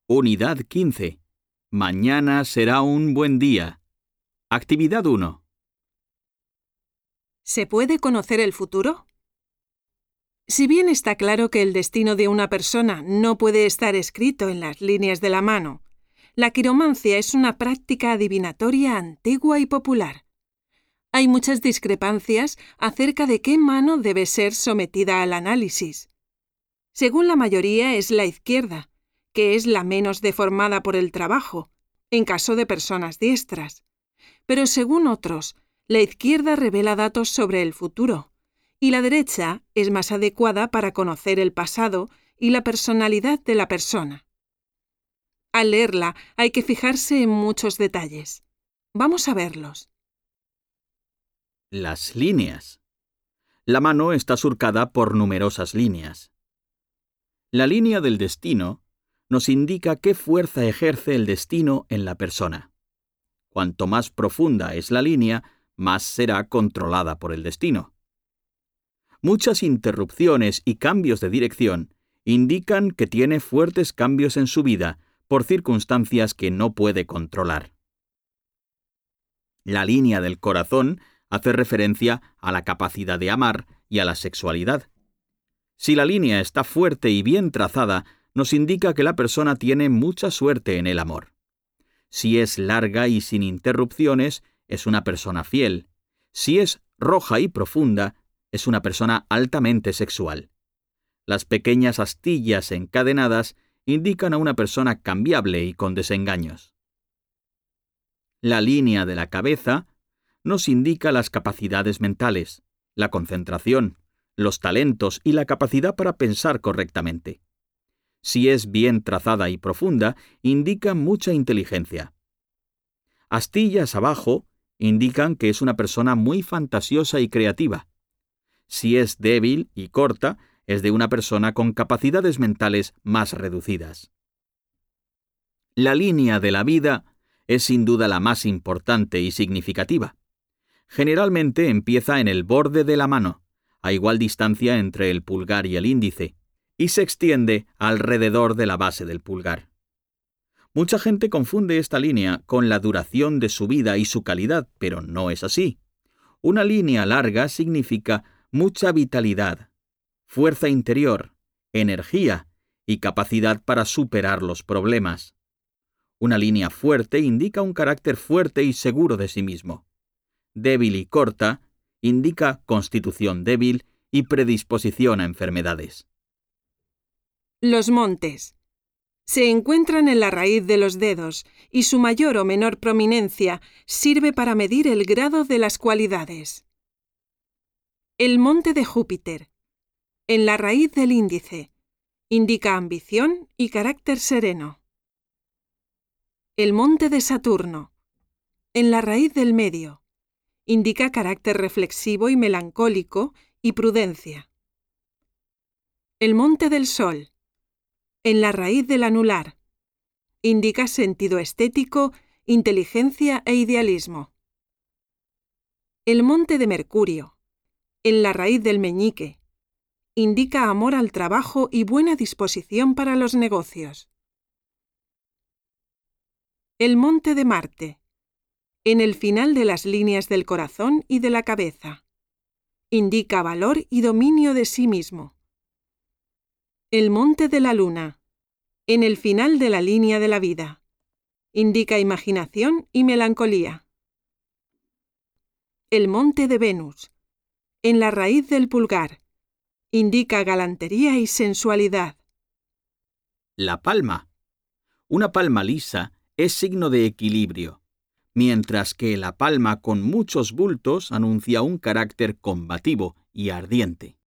Unidad 15. Mañana será un buen día. Actividad 1. ¿Se puede conocer el futuro? Si bien está claro que el destino de una persona no puede estar escrito en las líneas de la mano, la quiromancia es una práctica adivinatoria antigua y popular. Hay muchas discrepancias acerca de qué mano debe ser sometida al análisis. Según la mayoría es la izquierda, que es la menos deformada por el trabajo, en caso de personas diestras. Pero según otros, la izquierda revela datos sobre el futuro, y la derecha es más adecuada para conocer el pasado y la personalidad de la persona. Al leerla hay que fijarse en muchos detalles. Vamos a verlos. Las líneas. La mano está surcada por numerosas líneas. La línea del destino nos indica qué fuerza ejerce el destino en la persona. Cuanto más profunda es la línea, más será controlada por el destino. Muchas interrupciones y cambios de dirección indican que tiene fuertes cambios en su vida por circunstancias que no puede controlar. La línea del corazón hace referencia a la capacidad de amar y a la sexualidad. Si la línea está fuerte y bien trazada, nos indica que la persona tiene mucha suerte en el amor. Si es larga y sin interrupciones, es una persona fiel. Si es roja y profunda, es una persona altamente sexual. Las pequeñas astillas encadenadas indican a una persona cambiable y con desengaños. La línea de la cabeza nos indica las capacidades mentales, la concentración, los talentos y la capacidad para pensar correctamente. Si es bien trazada y profunda, indica mucha inteligencia. Astillas abajo indican que es una persona muy fantasiosa y creativa. Si es débil y corta, es de una persona con capacidades mentales más reducidas. La línea de la vida es sin duda la más importante y significativa. Generalmente empieza en el borde de la mano, a igual distancia entre el pulgar y el índice, y se extiende alrededor de la base del pulgar. Mucha gente confunde esta línea con la duración de su vida y su calidad, pero no es así. Una línea larga significa mucha vitalidad, fuerza interior, energía y capacidad para superar los problemas. Una línea fuerte indica un carácter fuerte y seguro de sí mismo. Débil y corta indica constitución débil y predisposición a enfermedades. Los montes. Se encuentran en la raíz de los dedos y su mayor o menor prominencia sirve para medir el grado de las cualidades. El monte de Júpiter, en la raíz del índice, indica ambición y carácter sereno. El monte de Saturno, en la raíz del medio, indica carácter reflexivo y melancólico y prudencia. El monte del Sol, en la raíz del anular, indica sentido estético, inteligencia e idealismo. El monte de Mercurio, en la raíz del meñique, indica amor al trabajo y buena disposición para los negocios. El monte de Marte, en el final de las líneas del corazón y de la cabeza, indica valor y dominio de sí mismo. El monte de la Luna, en el final de la línea de la vida, indica imaginación y melancolía. El monte de Venus, en la raíz del pulgar, indica galantería y sensualidad. La palma. Una palma lisa es signo de equilibrio, mientras que la palma con muchos bultos anuncia un carácter combativo y ardiente.